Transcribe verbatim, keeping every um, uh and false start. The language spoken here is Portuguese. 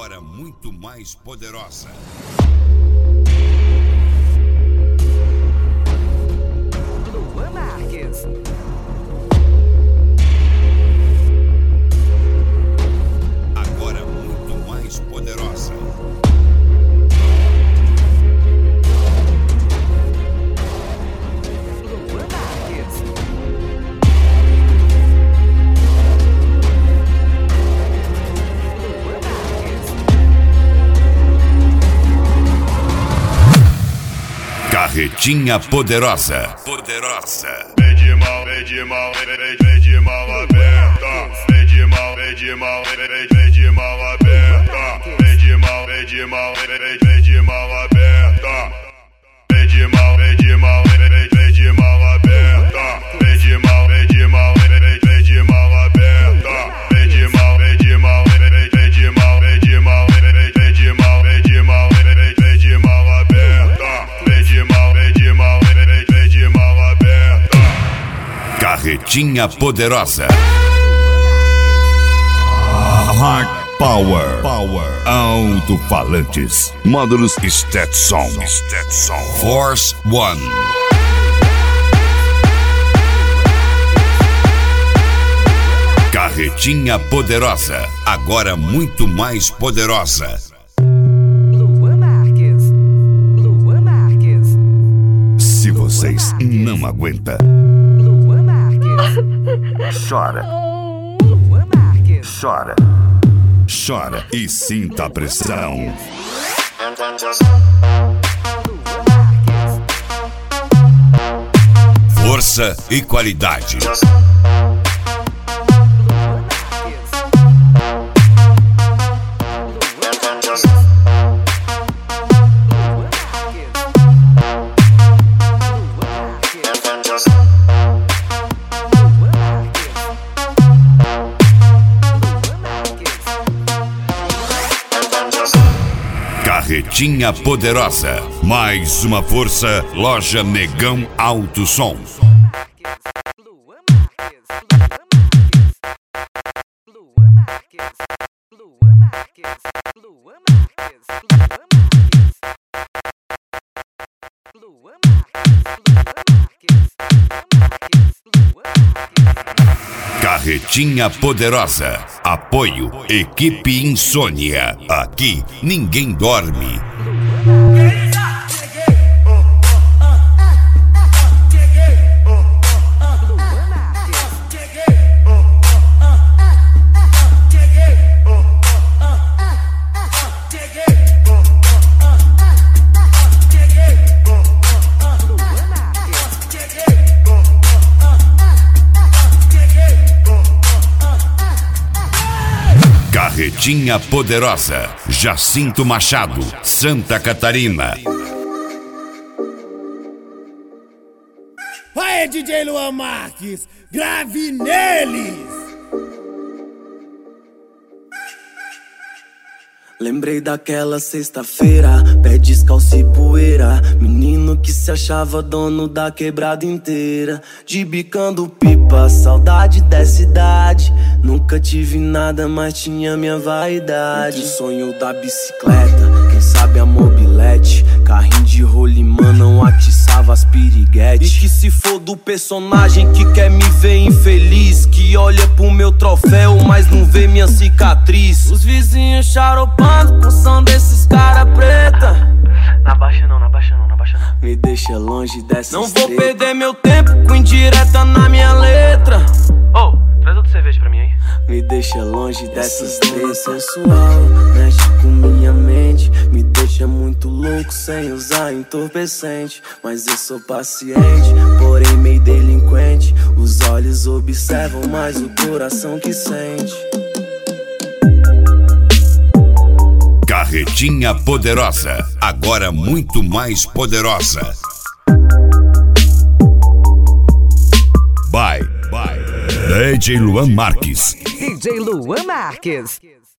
agora muito mais poderosa. Luan Marques. Agora muito mais poderosa. Luan Marques. Luan Marques. Carretinha poderosa. Poderosa. Vem de mal, vem de mal, vem, vem, vem de mal aberta. Vem de mal, vem de mal, vem, vem, vem de mal aberta. Vem de mal, vem de mal, vem, vem, vem de mal aberta. Vem de mal, vem de mal, vem, vem, vem de mal aberta. Vem de mal, vem de mal, vem, vem, vem de mal aberta. Vem de mal, vem de mal, vem, vem, vem de mal, vem de mal, vem, vem, vem de mal, vem de mal, vem, vem, vem de mal aberta. Vem de mal, vem de mal, vem, vem, vem de mal aberta. Carretinha poderosa. Hard Power. Power. Alto-falantes. Módulos Stetson. Stetson. Force One. Carretinha poderosa. Agora muito mais poderosa. Luan Marques. Luan Marques. Se vocês não aguentam, Luan Marques. chora. Luan Marques. Chora. Chora e sinta a pressão. Luan Marques. Força e qualidade. Luan Marques. Luan Marques. Luan Marques. Luan Marques. Carretinha poderosa. Mais uma força. Loja Negão Alto Som. Luan Marques. Luan Marques. Luan Marques. Luan Marques. Luan Marques. Luan Marques. Carretinha poderosa. Apoio. Equipe Insônia. Aqui ninguém dorme. Luan Marques. Luan Marques. Carretinha poderosa. Jacinto Machado. Santa Catarina. Aê, D J Luan Marques, grave neles! Lembrei daquela sexta-feira, pé descalço e poeira. Menino que se achava dono da quebrada inteira. De bicando pipa, saudade dessa idade. Nunca tive nada, mas tinha minha vaidade. O sonho da bicicleta, quem sabe a mobilete. Carrinho de rolimã não atiçava as piriguetes. E que se for do personagem que quer me ver infeliz, que olha pro meu troféu, mas não vê minha cicatriz. Os vizinhos charopando com som desses cara preta. Na baixa não, na baixa não, na baixa não. Me deixa longe dessa. Não vou perder meu tempo com indireta na minha letra. Oh, traz outra cerveja pra mim aí. Me deixa longe dessas três. Sensual, mexe com minha mente. Me deixa muito louco sem usar entorpecente. Mas eu sou paciente, porém meio delinquente. Os olhos observam, mas o coração que sente. Carretinha poderosa. Agora muito mais poderosa. Bye, bye. D J Luan Marques. D J Luan Marques.